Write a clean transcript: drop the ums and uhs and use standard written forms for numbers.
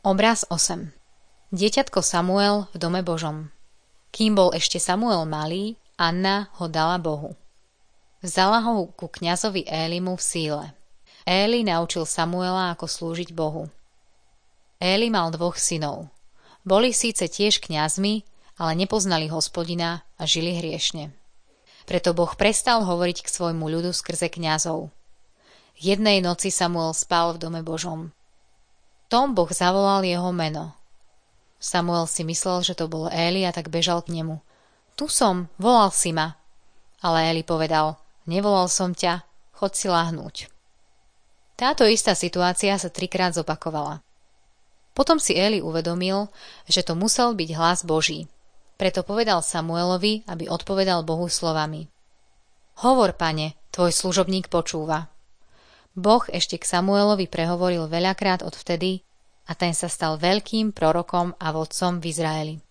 Obraz 8. Dieťatko Samuel v dome Božom. Kým bol ešte Samuel malý, Anna ho dala Bohu. Vzala ho ku kňazovi Élimu v Síle. Éli naučil Samuela, ako slúžiť Bohu. Éli mal 2 synov. Boli síce tiež kňazmi, ale nepoznali Hospodina a žili hriešne. Preto Boh prestal hovoriť k svojmu ľudu skrze kňazov. Jednej noci Samuel spal v dome Božom. Tom Boh zavolal jeho meno. Samuel si myslel, že to bol Éli, a tak bežal k nemu. Tu som, volal si ma. Ale Éli povedal, nevolal som ťa, choď si lahnúť. Táto istá situácia sa 3-krát zopakovala. Potom si Éli uvedomil, že to musel byť hlas Boží. Preto povedal Samuelovi, aby odpovedal Bohu slovami. Hovor, pane, tvoj služobník počúva. Boh ešte k Samuelovi prehovoril veľakrát odvtedy a ten sa stal veľkým prorokom a vodcom v Izraeli.